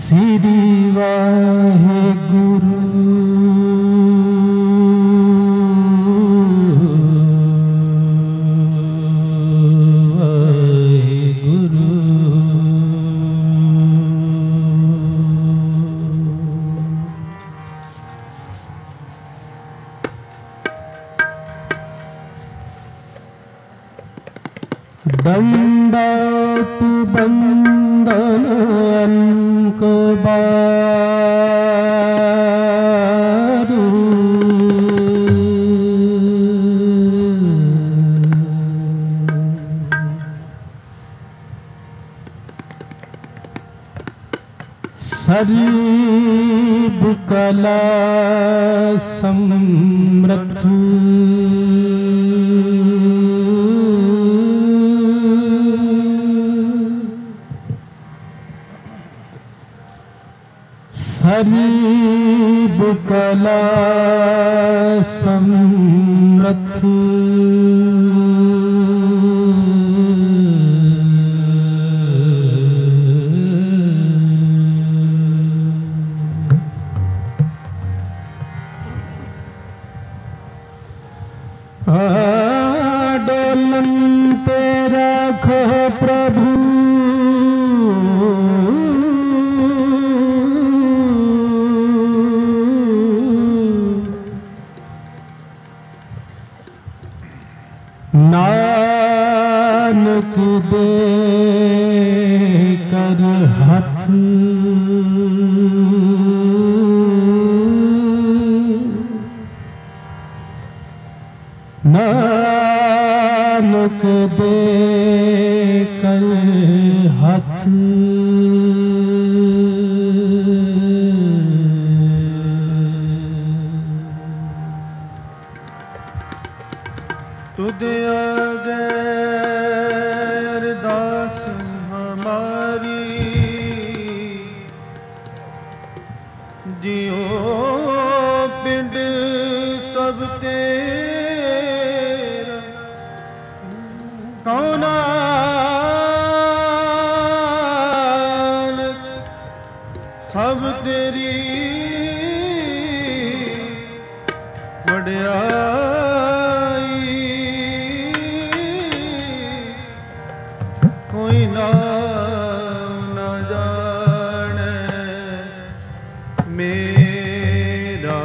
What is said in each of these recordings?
श्री वाहेगुरु वाहेगुरु। दंडवत बंदन अंकबारु सर्व कला समृद्ध सर्व कला समृद्ध डोलते रखो प्रभु नानक दे कर हाथ नानक दे कर हाथ तुद आगे अरदास हमारी जियो पिंड सब तेरा कौन सब तेरी वड्याई कोई ना जाने मेरा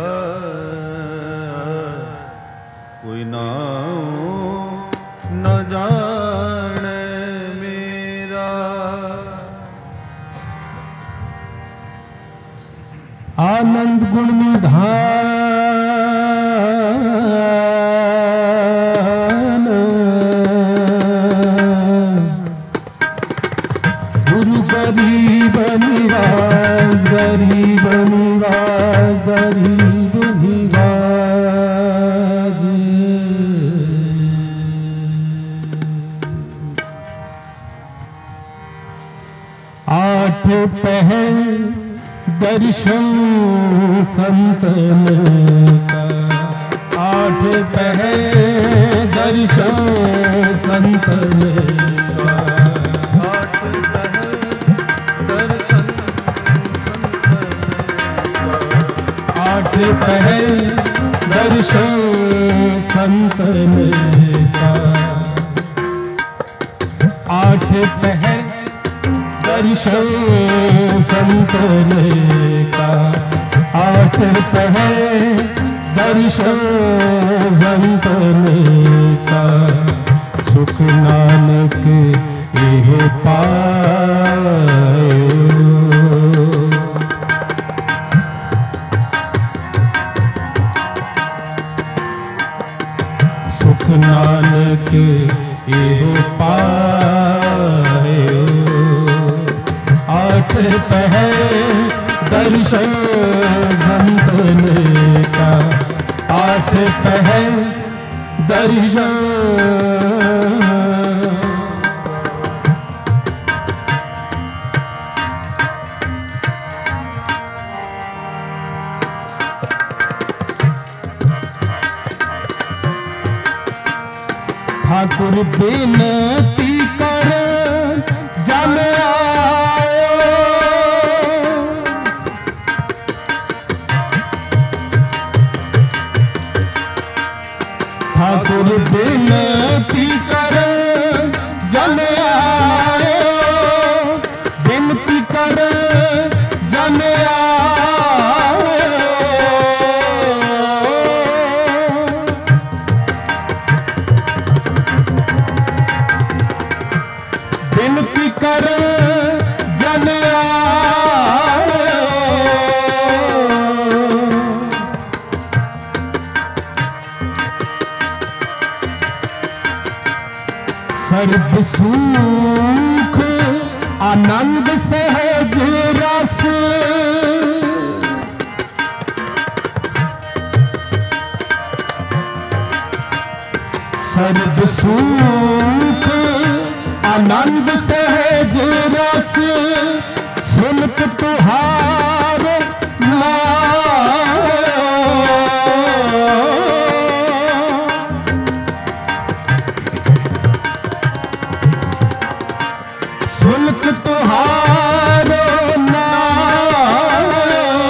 कोई ना जाने मेरा। आनंद गुण निधान गुरु गरीब निवास गरीब निवास गरीब निवास। आठ पहर दर्शन संतन का आठ पहर दर्शन संतन का आठ पहर दर्शन आठ पहर दर्शन संतन का आठ पहर दर्शन संतन का आठ पहर दर्शन संतन का सुख नानक एह पायो। सुख नानक एह पायो। आठ पहर दर्शन संतन का आठ पहर दर्शन ठाकुर बेनती कर जन आयो कर जन आए, सर्ब सुख आनंद सहज रस, सर्ब सुख आनंद सहज रस, सुनत तुहार नाम, सुनत तुहार नाम,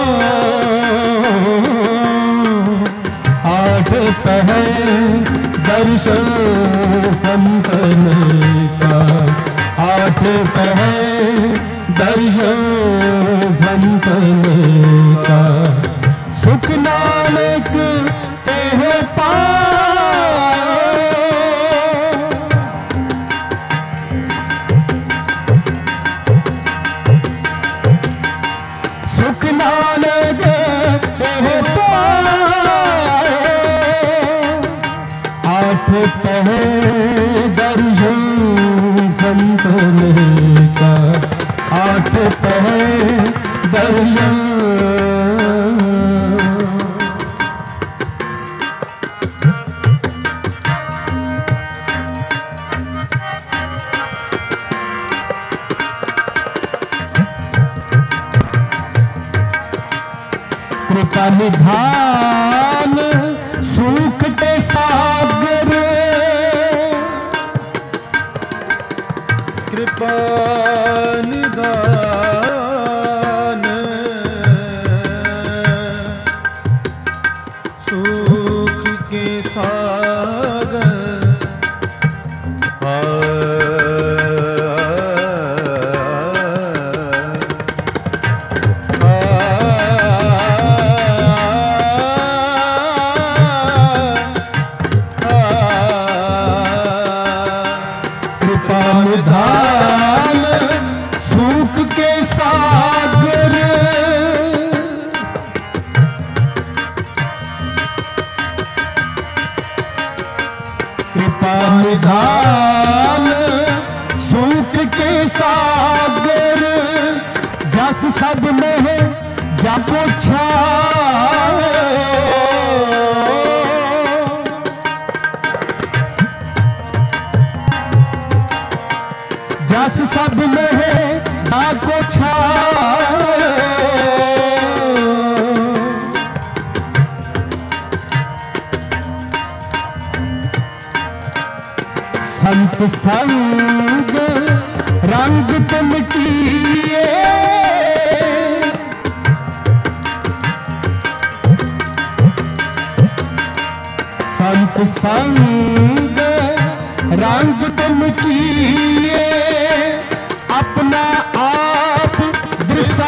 आठ पहर दर्शन संतन का, आठ पहर दर्शन संतन का, सुख नानक तेह पाए, सुख नानक तेह पाए, आठ पहर दर्शन संतन का, आठ पहर दर्शन, कृपा निधान सुख ते सागर, कृपा निदान सुख के सागर, निधान सुख के सागर, कृपा निधान सुख के सागर, जस सब में जाको छाए, जस सब में जाको छाए, संत संग रंग तुम किए, संत संग रंग तुम किए, अपना आप दृष्टा,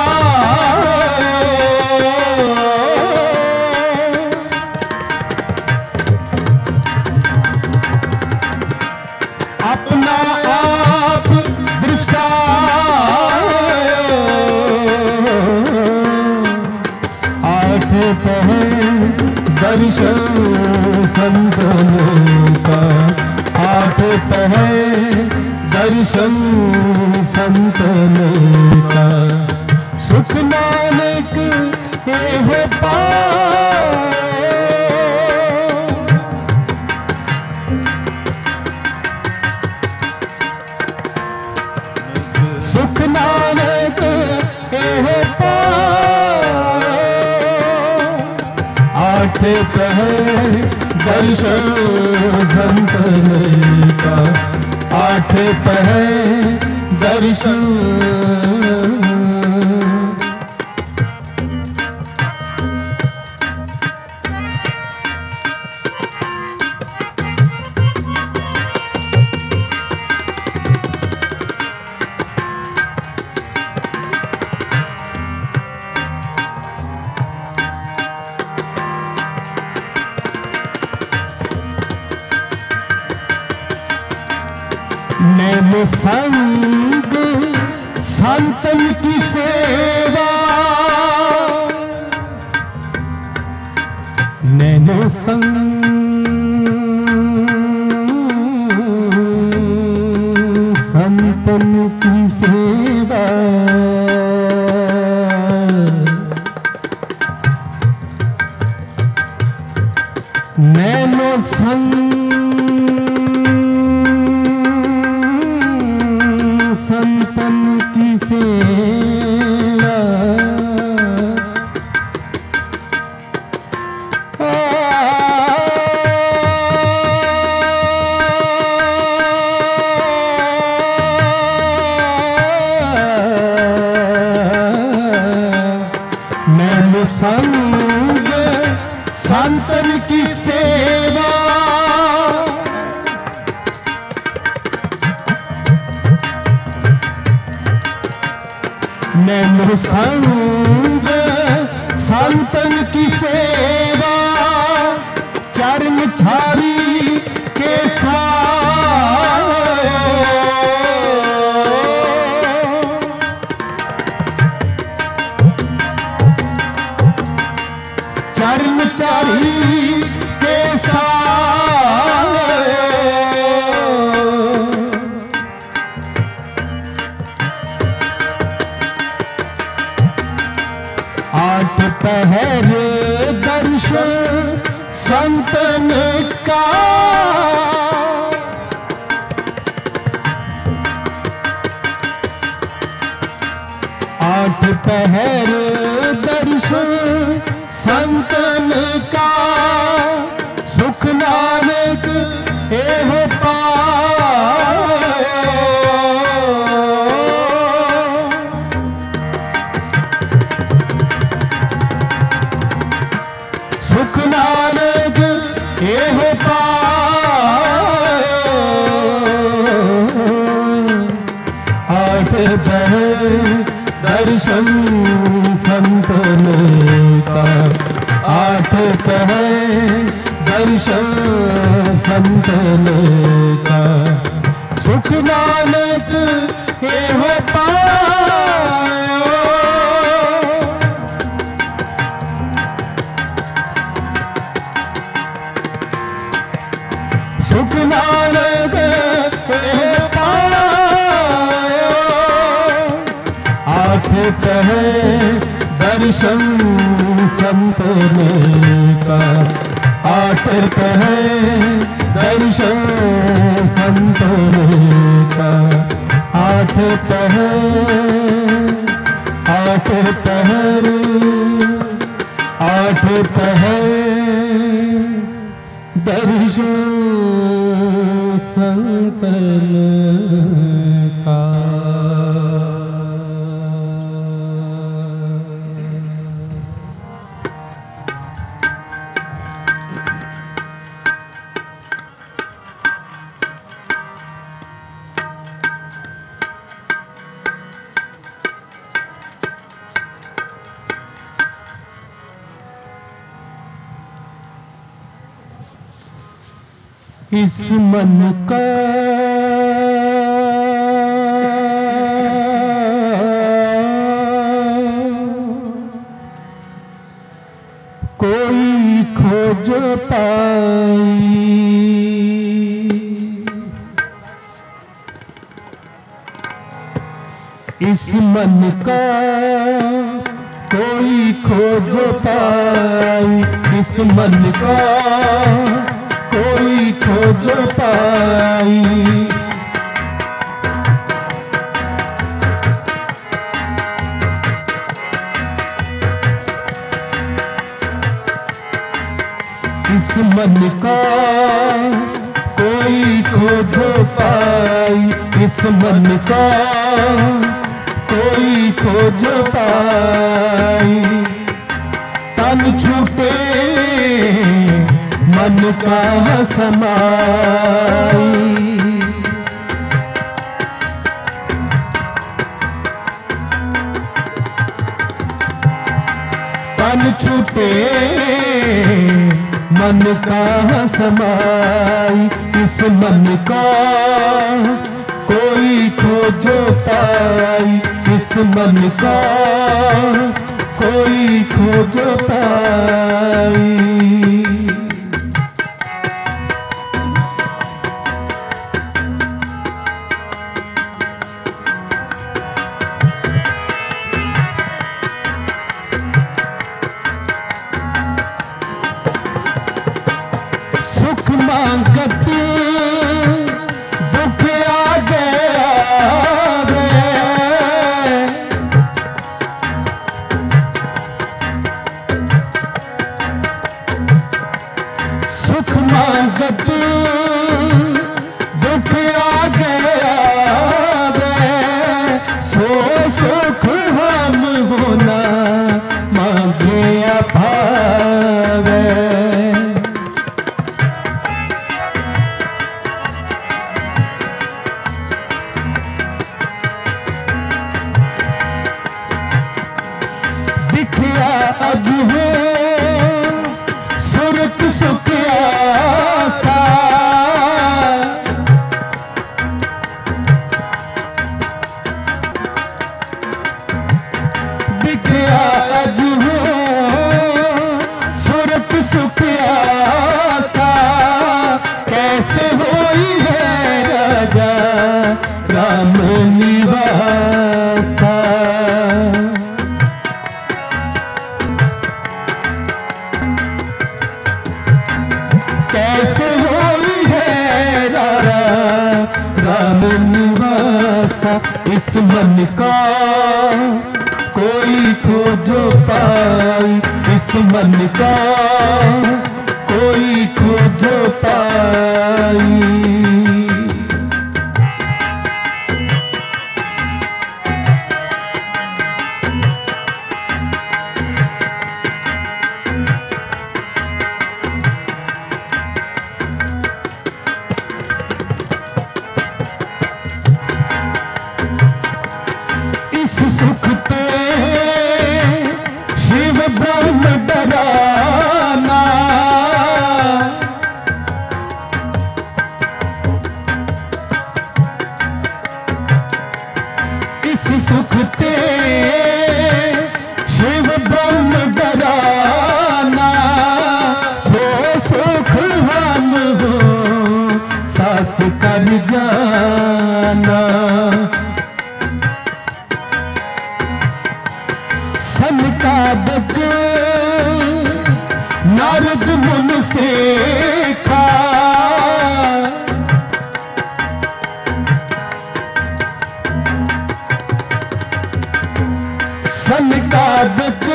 अपना आप दृष्टा, आठ पहर दर्शन संतन का, आठ पहर दर्शन संतन का, सुख नानक एह पाए, सुख नानक एह पाए, आठ पहर दर्शन संतन का, आठ पहर दर्शन, नैनो संग संतन की सेवा, नैनो संग संतन की सेवा, नैनो संग संतन की सेवा, नैनो संग संतन की सेवा, नैनो संग संतन की सेवा, चरण छारी के साथ, चरण छारी के साथ, आठ पहर दर्शन संतन का, आठ पहर दर्शन संतन का, सुख नानक एहो पायो, सुख नानक एहो पायो, आठ पहर दर्शन संतन का, आठ पहर दर्शन संतन का, सुख नानक एहो पायो, सुख नानक एहो पायो, आठ पहर दर्शन संतन का, आठ पहर दर्शन संतन का, आठ पहर, आठ पहर, आठ पहर दर्शन संतन का। इस मन का कोई खोज पाई, इस मन का कोई खोज पाई, इस मन का कोई खोज पाई, इस मन का कोई खोज पाई, इस मन का कोई खोज पाई, तन छूटे मन का समाई, तन छूटे मन का समाई, इस मन का खोजो पाई, इस मन का कोई खोजो पाई। सुख मांगत दुख आ गया, सुख मांगत दुख आ गया, सो सुख हम होना मांगे अभावे। दिखया अज हो सुरत सुख आसा, दिखया अज हो सुरत सुख आसा, कैसे होई है राजा राम निवासा। कैसे होई है राम निवासा, इस मन का कोई खोजो पाई, इस मन का कोई खोजो पाई। इस सुख पे शिव ब्रह्म डराना, इस सुख पे शिव ब्रह्म डराना, सो सुख हम हो सच कर जाना। सनकादिक नारद मुनि से खा, सनकादिक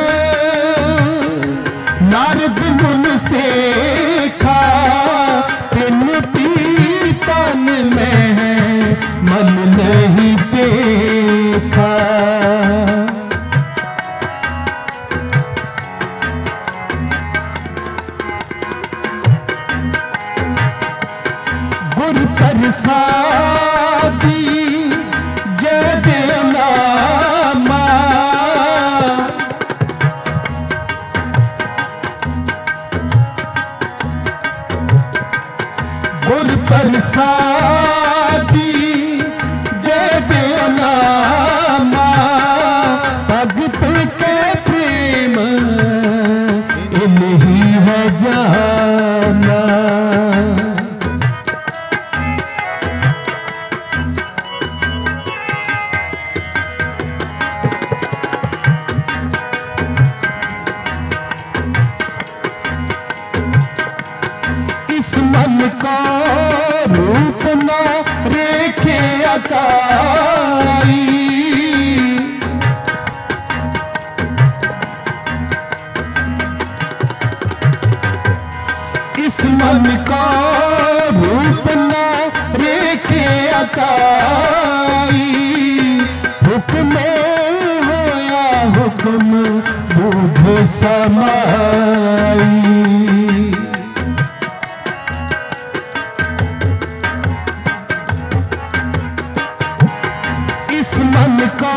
नारद मुनि से खा, तिन पीतन में मन नहीं देखा। गुर प्रसादी जय देवनामा, गुर प्रसादी जय देवनामा, भगत के प्रेम इन्हीं है जाना। इस मन का रूप न रेखे अकाई, इस मन का रूप न रेखे अकाई, हुक्म होया हुक्म बूढ़ समाई। इस मन को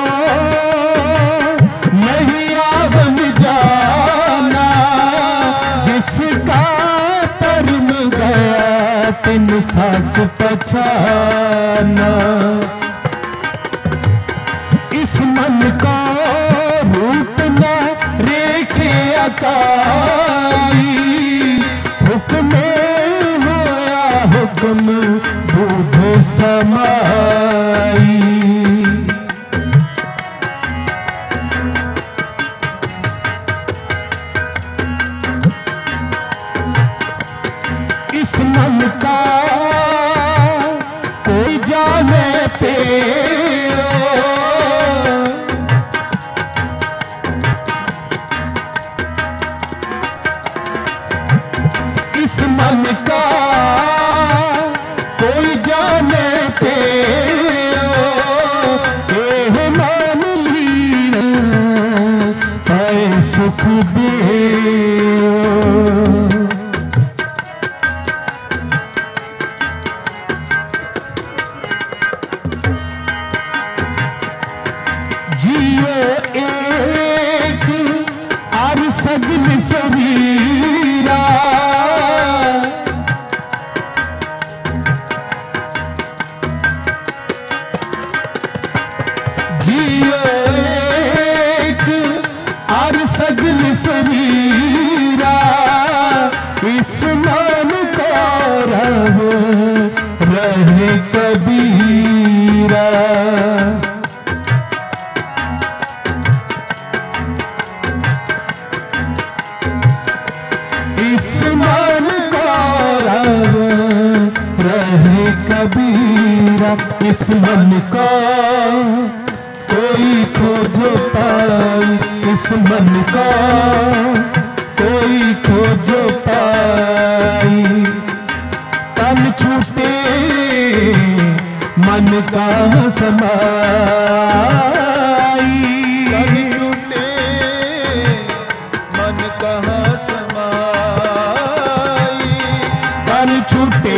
नहीं आवन जाना, जिसका धर्म गया तिन सच पछाना। हुक्म होया हुक्म बुध समाई। इस मन का कोई जाने पे इस मन का कोई जाने पे मान लीन पाए सुख दे। जियो एक आर सजन शरीरा जियो एक आर सजन शरीरा इस मान को रहे कबीरा। इस मन को रहे कबीरा। इस मन को कोई खोजो पाई। इस मन को कोई खोजो पाई। तन छूटे मन का समाई। तन छूटे मन कहाँ समाई। तन छूटे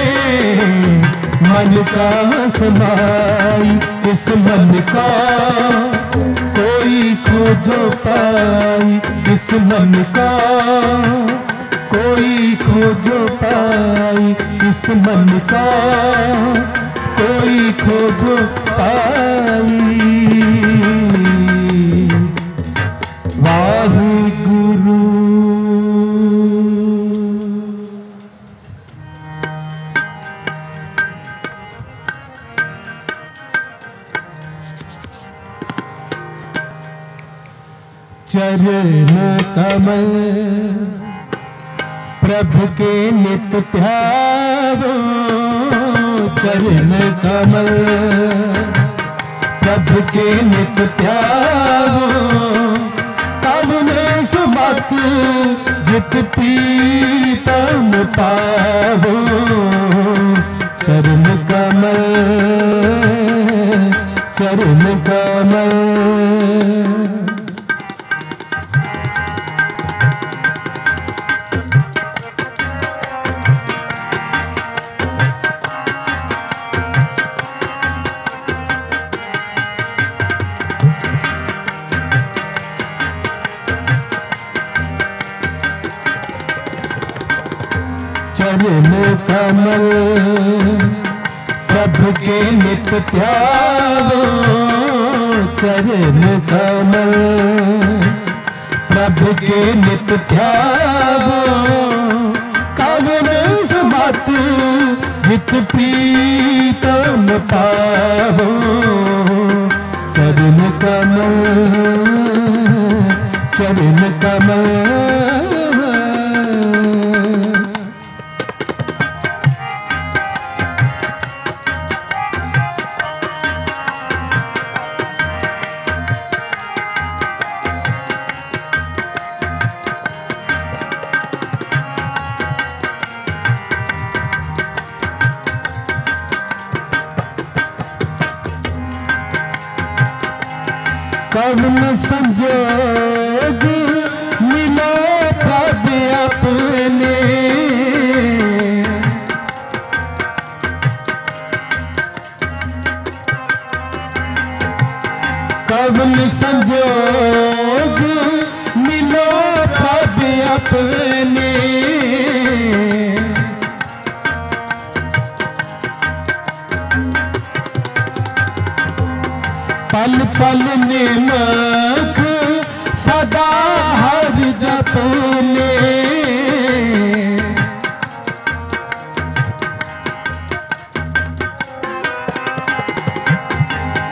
मन का समाई। इस मन का कोई खोजो पाई। इस मन का कोई खोजो पाई। इस मन का कोई खोजो पाई। वाहिगुरु। चरण कमल प्रभु के नित ध्यावो। चरण कमल प्रभु के नित ध्यावो। तब में सुमत जित प्रीतम पावो। चरण कमल चरण कमल। चरण कमल प्रभु के नित ध्यावो। चरण कमल प्रभु के नित ध्यावो। कवन सुमत जित प्रीतम पावो। चरण कमल चरण कमल। कवन संजोग मिलो प्रभु अपने। कवन संजोग मिलो प्रभु अपने। पल पल निमक सदा हर जप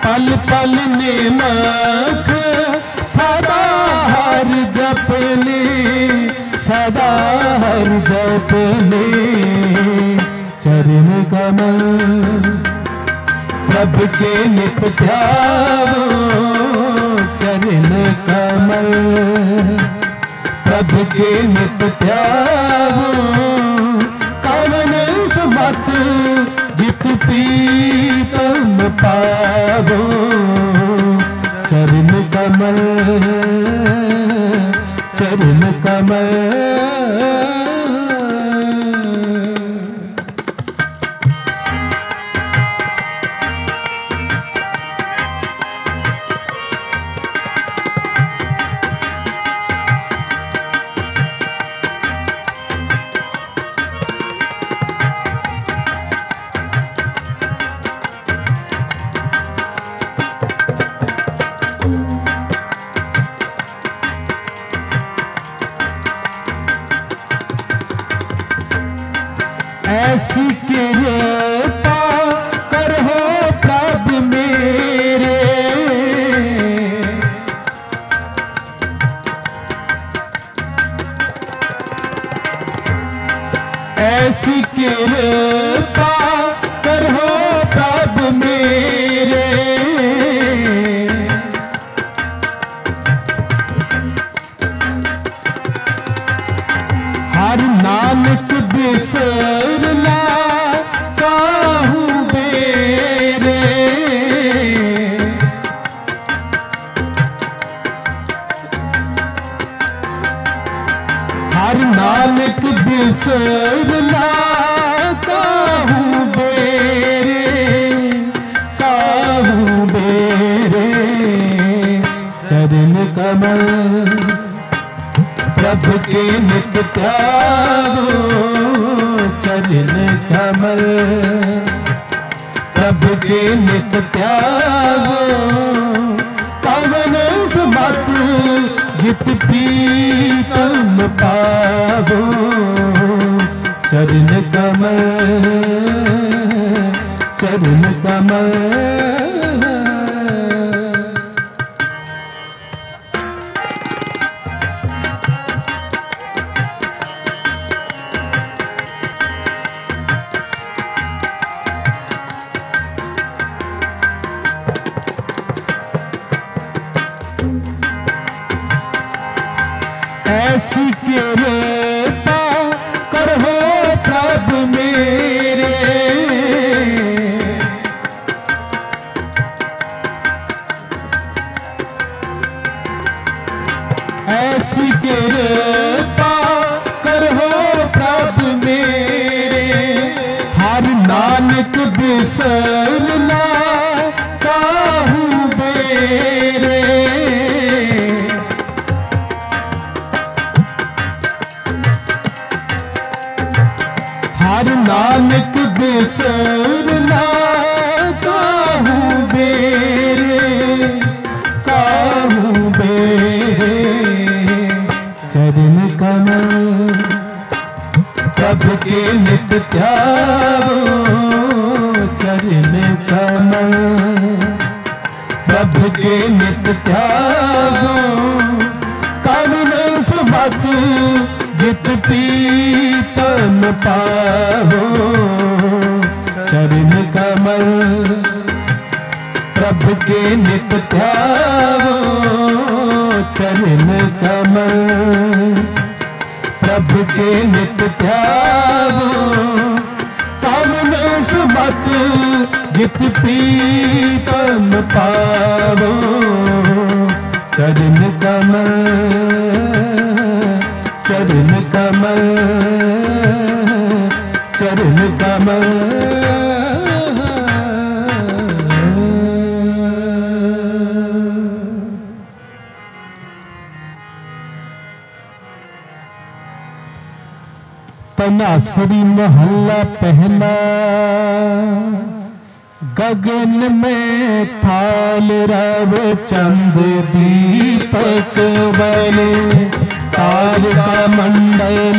पल पल नेमक सदा हर जपने, सदा हर जपने चरण कमल। प्रभु के नित ध्यावो चरण कमल, प्रभु के नित ध्यावो कवन सुमत जित प्रीतम पावो चरण कमल, चरण कमल। ऐसी कृपा करो प्रभु मेरे, ऐसी कृपा करो प्रभु मेरे। हर नानक बिसरना काहू बेरे, हर नानक बिसरना काहू बेरे, काहू बेरे चरण कमल। प्रभु के नित ध्यावो चरण कमल, प्रभु के नित ध्यावो कवन सुमत जित प्रीतम पावो चरण कमल, चरण कमल। ऐसी कृपा करो प्रभु मेरे, ऐसी कृपा करो प्रभु मेरे। हर नानक बिसरना काहू बेरे, हर नानक बिसरना काहू बेरे, काहू बेरे चरण कमल। प्रभु के नित ध्यावो चरण कमल, प्रभु के नित ध्यावो कवन सुमत जित प्रीतम पावो चरण कमल। प्रभु के नित ध्यावो चरण कमल, प्रभु के नित ध्यावो कवन सुमत जित प्रीतम पावो चरण कमल, चरण कमल, चरण कमल। तनासरी महल्ला पहला। गगन में थाल रव चंद दीपक बने, तारका मंडल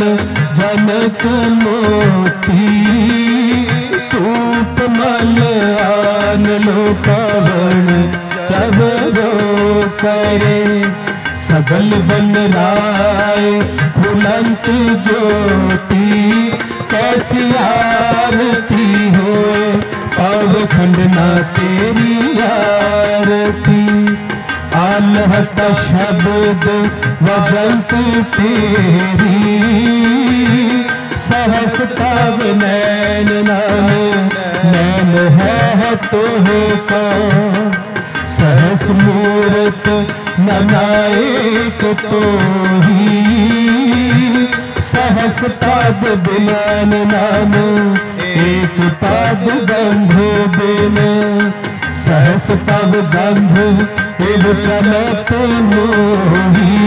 जनक मोती, धूप मल बन लो पवन चवरो करे, सगल बन राय फुलंत ज्योति, कैसी आरती होए अवखंड ना तेरी आरती। आलहत शब्द वजंत तेरी, सहस तब नैन नैन नैन है तोहे का, सहस मूरत ननायक तो ही, सहस पद बिलन नाम एक पद गंध बिन, सहस तब गंध एव चलत मोही,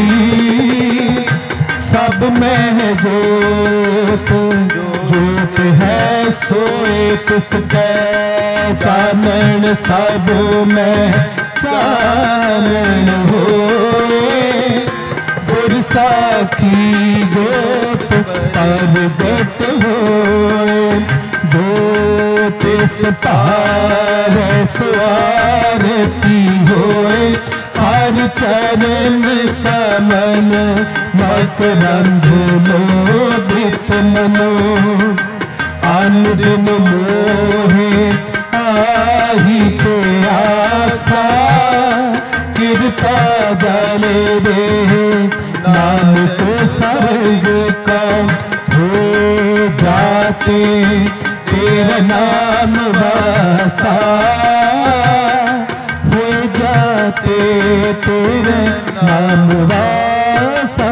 सब में जोत जोत है सोए किसके, चानन सब में चानन होए, गुर साखी जोत परगट होए, जोत सतारे सुआरती होए, हर चरण कमल मकरंद लोभित मनो, अन दिन मोहे आही पे आशा, कृपा जल दे नाम को सर्ग का, हो जाते तेरा नाम वासा, हो जाते तेरे नाम वासा।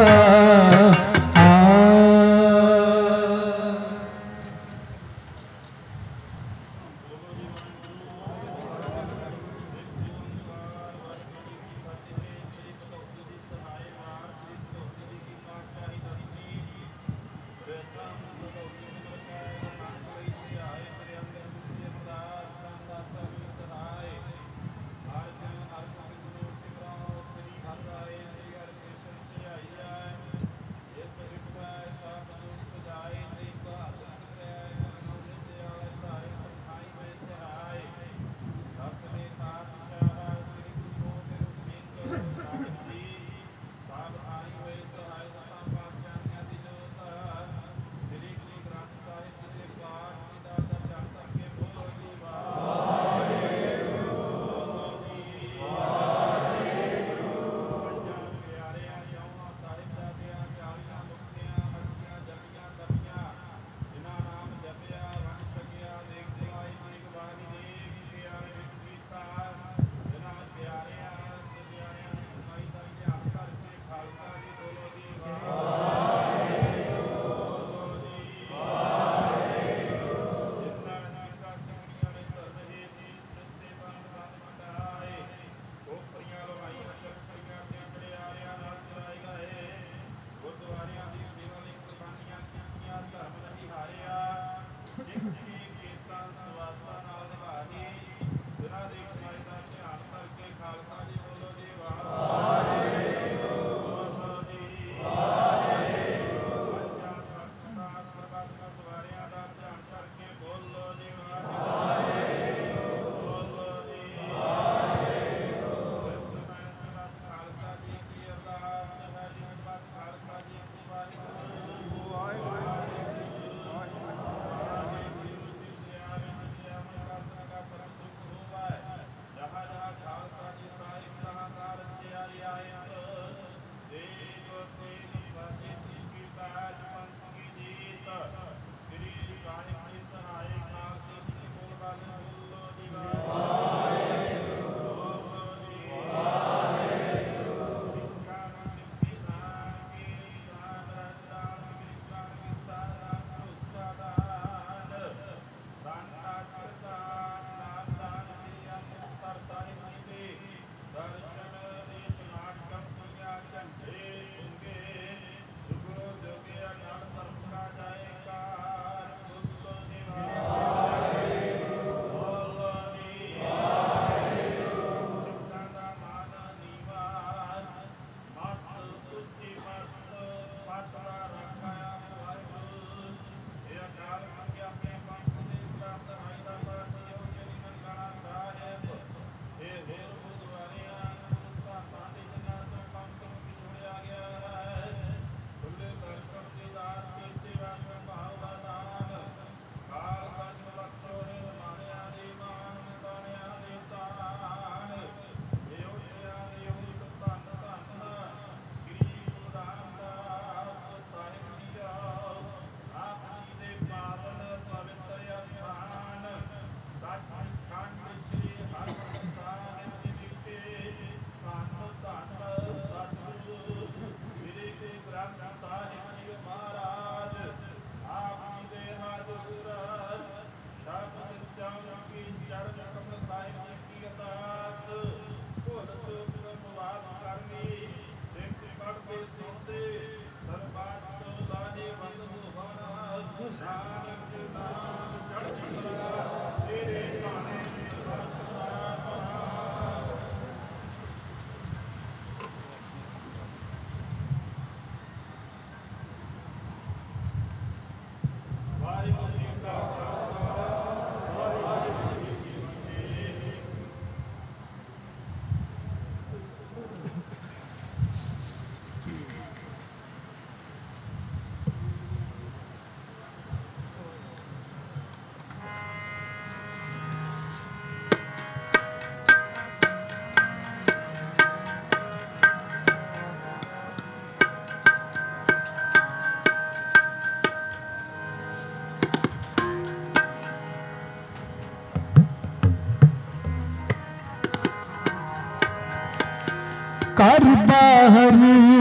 कर बाहर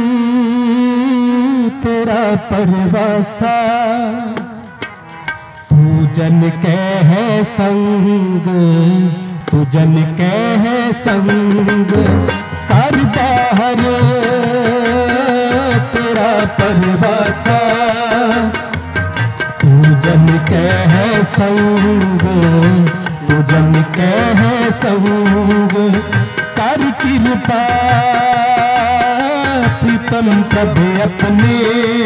तेरा परवासा, तू जन के है संग, तू जन के है संग। कर बाहर तेरा परवासा, तू जन के है संग, तू जन के है संग। कर कृपा प्रीतम प्रभु अपने,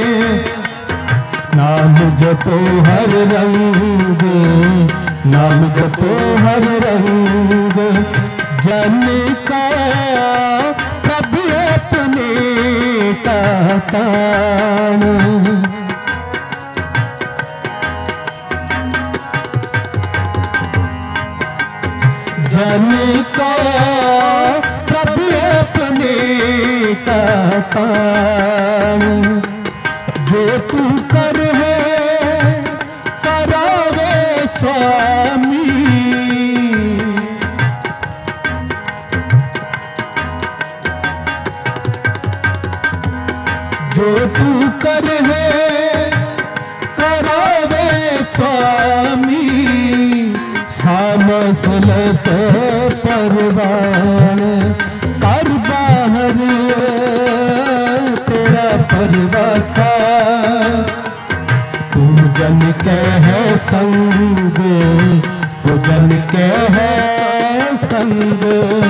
नाम जपो हर रंग, नाम जपो हर रंग। जन का प्रभु अपने का तान, जन का प्रभु अपने का तान। जो तू कर है करावे स्वामी, जो तू कर है करावे स्वामी। सामसलत परवान कर बाहर तेरा परवासा, तू जन के है संग, तू जन के है संग।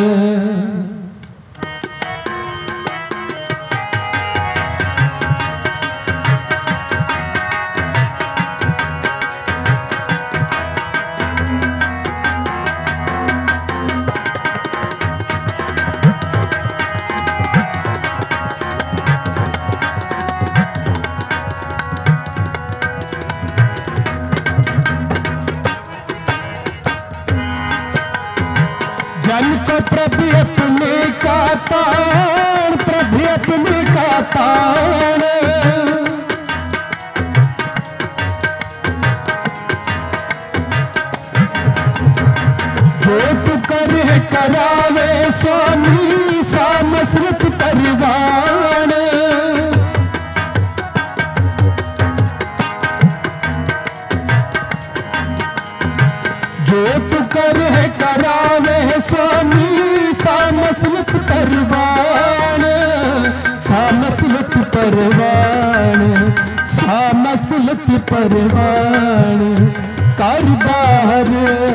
जन को प्रभु अपने का तान, प्रभु अपने का तान। जो तू कर है करावे स्वामी, सामसृत परवान। जो तू कर है करावे स्वामी, सामसलत परवान, सामसलत परवान, सामसलत परवान। कर बाहर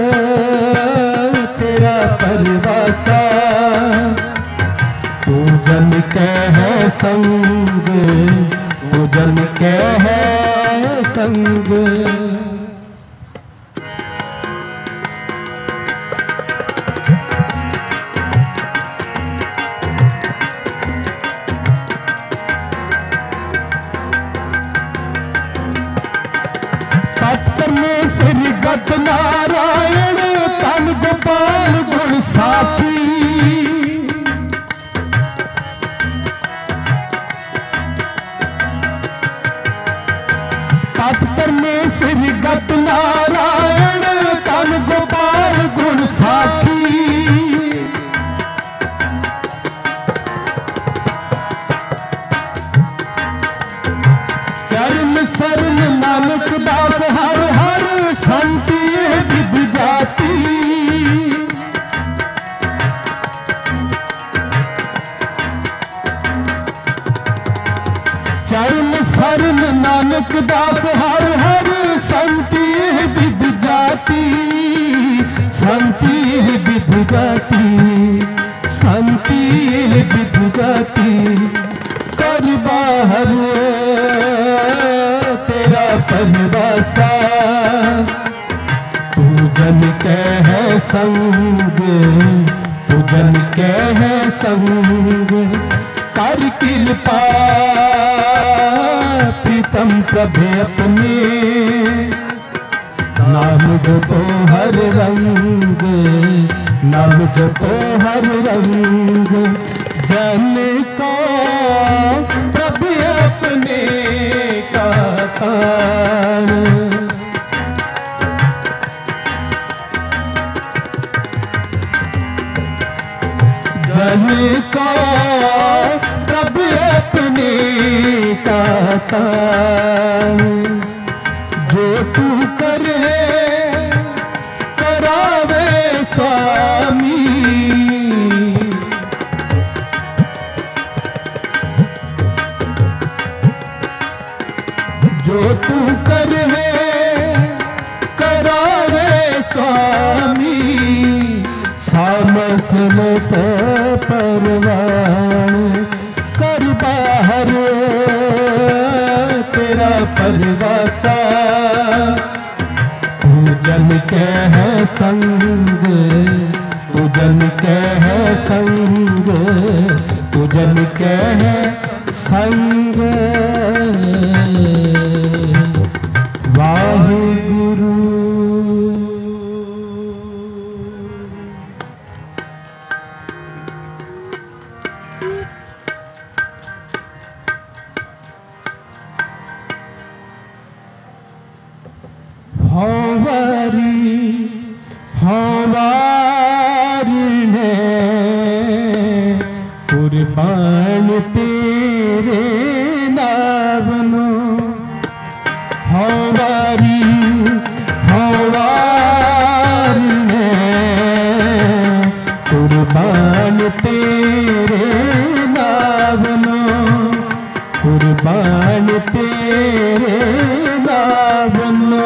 तेरा परवासा, तू जन के है संग, तू जन के है संग। परमेश्वर गत नारायण तन गोपाल गुण साथी। तत् परमेश्वर गत नारायण तन गोपाल गुण साथी। चरण शरण नानक दास हर हर संति विद जाति। चरण शरण नानक दास हर हर संति विद जाति। संति विद जाति, संति विद जाति। कर बाहर तेरा परवासा, तू जन के है संग, तू जन के है संग। कर कृपा प्रीतम प्रभु अपने, नाम जपो हर रंग, नाम जपो हर रंग। जन को प्रभु अपने का तान। जन को अपने दाता जो तू करे करावे स्वामी जो तू करे करावे स्वामी सामसन परवान कर बाहर तेरा परवासा तू जन के है संग तू जन के है संग तू जन के है संग वाहिगुरु हवारी ने कुर्बान तेरे नावनो हवारी ने कुर्बान तेरे नावनो कुर्बान तेरे नावनो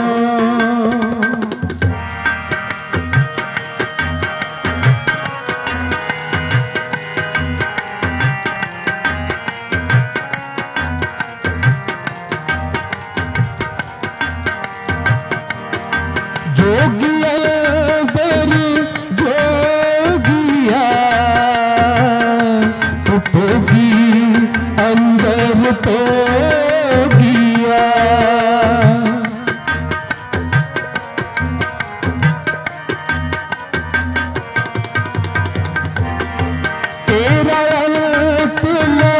जोगिया तेरी जोगिया टूटोगी अंदर तो गिया तेरा तुला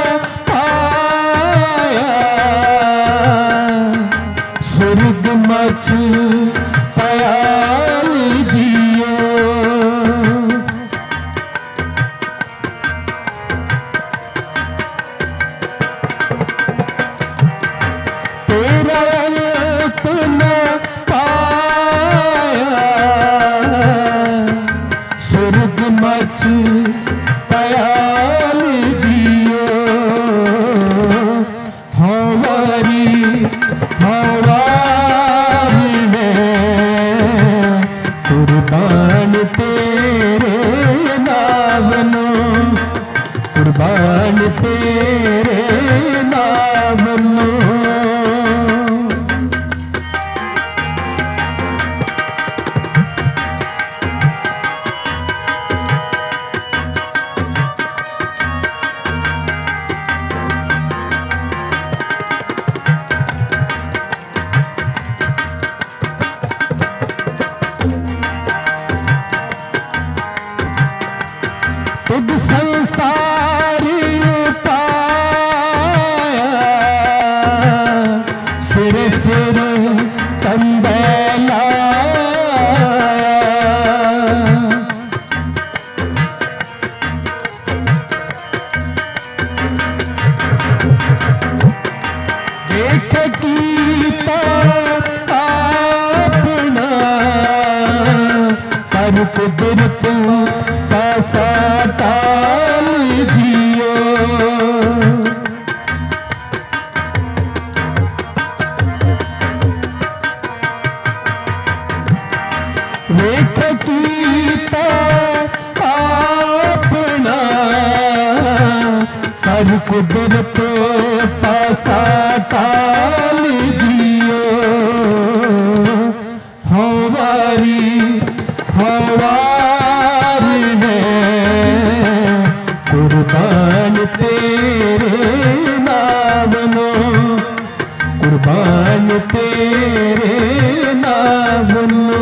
पाया स्वर्ग मच पयाल जियो तेरा तुना पाया स्वर्ग मच पयाल जियो हमारी कुर्बान तेरे नावनो कुर्बान तेरे नावनो तुझ संसार पाया सिर सिर कंबला देख कीता अपना कर कुदरत पासा टाल जियो वेख कीता अपना कर कुदरत पासा टाल जियो हमारी कुर्बान तेरे नावनो कुर्बान तेरे नावनो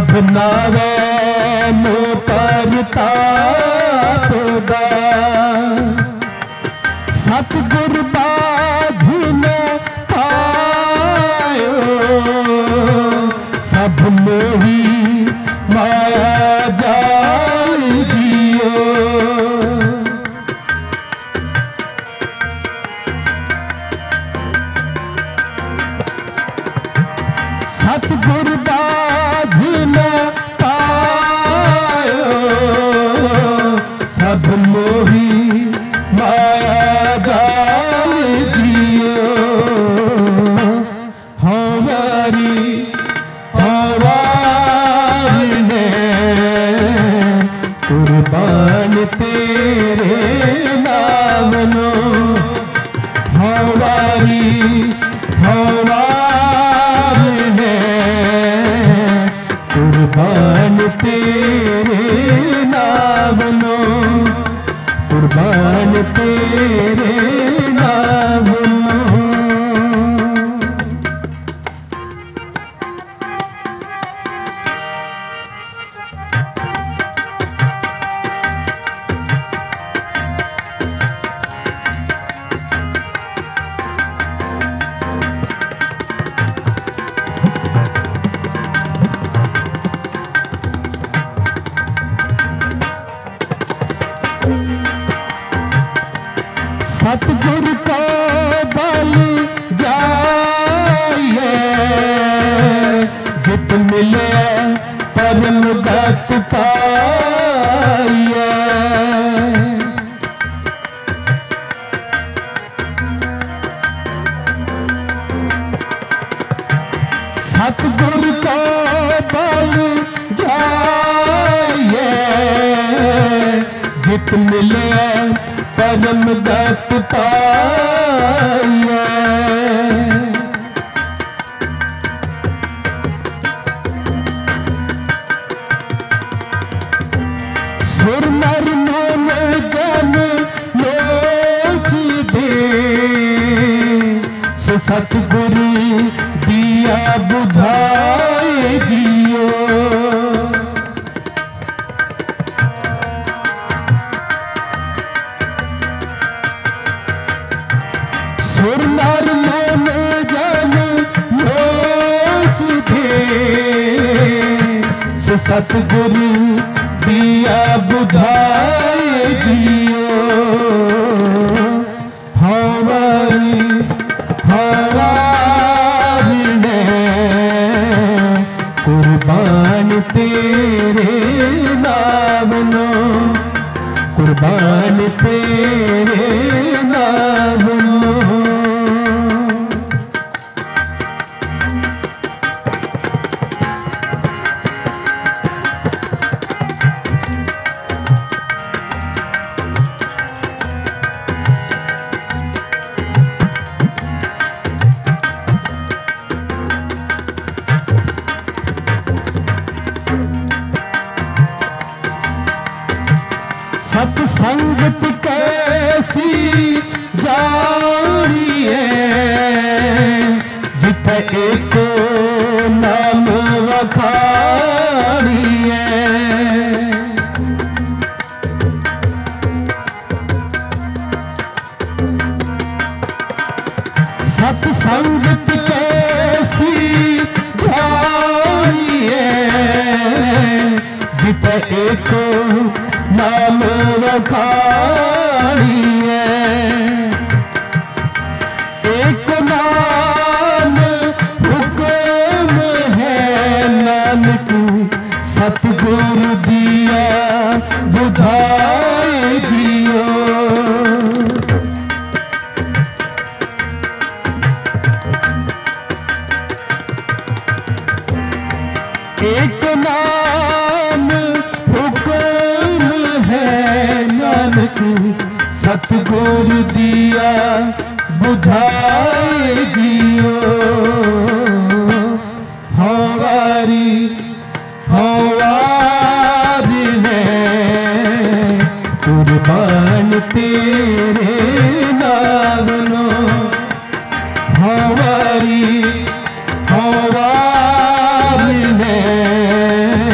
सब नावे मो परताप दा सतगुर बाझ न पायो सब मोही माया जाल जियो सतगुर बाझ न पायो सब मोही माया जाल जियो हमारी हवारी ने कुर्बान तेरे नाम नो हमारी हवारी ने कुर्बान तेरे नाम नो कुर्बान तेरे नाम नो सतगुर को बल जाइए जित मिले परम गत पाइए सतगुर को बल जाइए जित मिले परम गत पाइए सुर नर मन जन लोच दे सो सतगुरु दिया बुझाए जियो सुर नर मन जन लोच दे सो सतगुरु दिया बुझाए जियो हमारी हवारी ने कुर्बान तेरे नाम नो कुर्बान तेरे नाम नो सत्संगत कैसी जानिए जिथे एको नाम वखानिए सत्संगत कैसी जानिए जिथे एको नाम वखानिए एक नाम हुक्म है नानक सतगुरु दिया बुझाए जियो एक नाम हुक्म है नानक सतगुरु दिया बुझाए जियो हमारी हवारी ने कुर्बान तेरे नाम नो हमारी हवारी ने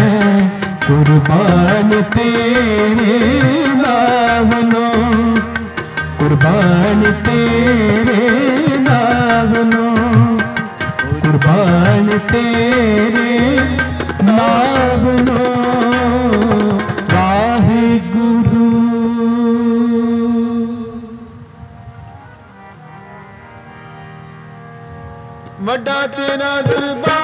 कुर्बान तेरे नावनो, कुर्बान तेरे नावनो, कुर्बान तेरे नावनो वाहिगुरु। ਵੱਡਾ ਤੇਰਾ ਦਰਬਾਰ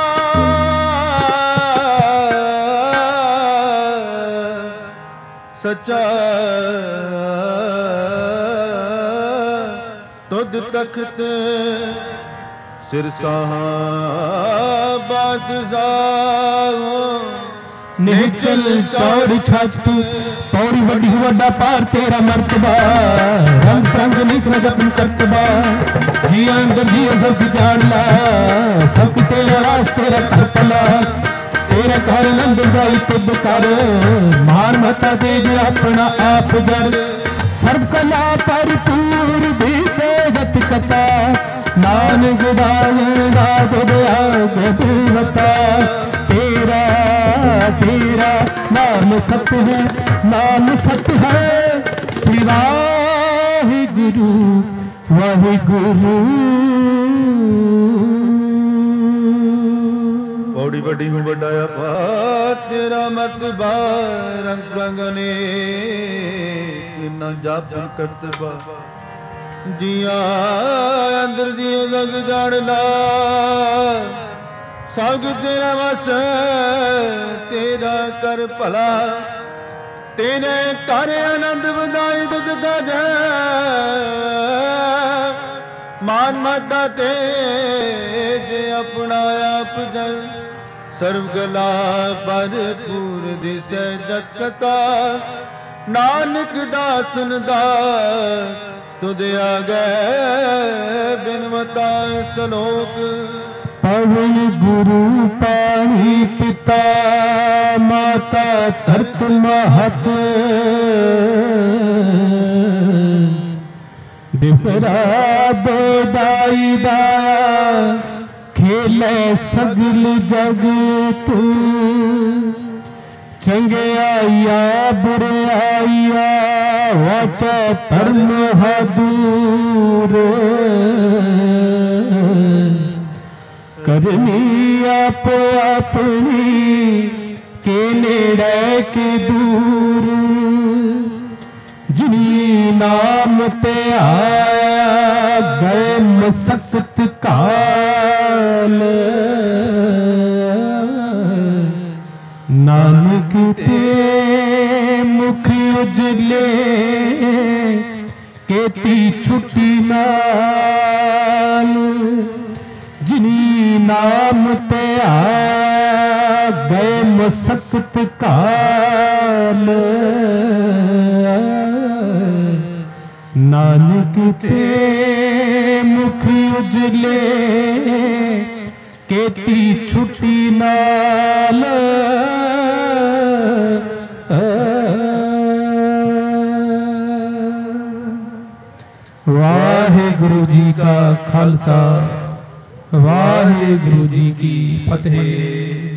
ਸੱਚਾ ਤੁਧ ਤਖਤ ਸਿਰ ਸਾਹਬਾਦ ਜਾਓ। निचल चौड़ छत पौड़ी वड्डी वड्डा पार तेरा मर्तबा, रंग रंग निखर जपन करतबा। जिया अंदर जिया सब जान ला, सब तेरा रास तेरा करतला। तेरा घर नंद गाई तुब कर, मार मता दे दे अपना आप जर। सर्व कला भरपूर दिसे जत कथा, नानक दायेगा तुद आगे बिलवता। तेरा तेरा नाम सत्य है, नाम सत्य है, श्री वाहिगुरु वाहिगुरु। पौड़ी वड्डी हूँ बड़ा पार तेरा मर्तबा, रंग रंग ने न जाप करतबा। जिया अंदर जिया जग जान ला, सब तेरा वस तेरा कर भला। तेरे कर आनंद बधाई तुझ गज, मान माता तेज अपना आप जल। सर्व गला भरपूर दिसे जत कथा, नानक दासन दा तुझ आगे बिनवता सलोक। पवन गुरु पानी पिता माता धरत महत, बिसरा बेदाई दाया खेले सगल जगत। चंगे आया बुरे आया वाचा धर्म दूर। करनी आप अपनी के नेड़े के दूर। जिनी नाम ते आया गए मसक्त काल। नानक ते मुख उजले केती छुट्टी नाल। जिनी नाम पे आया गए मसक्त काल। नानक ते मुख उजले केती छुट्टी नाल। वाहिगुरु जी का खालसा, वाहिगुरु जी की फतेह।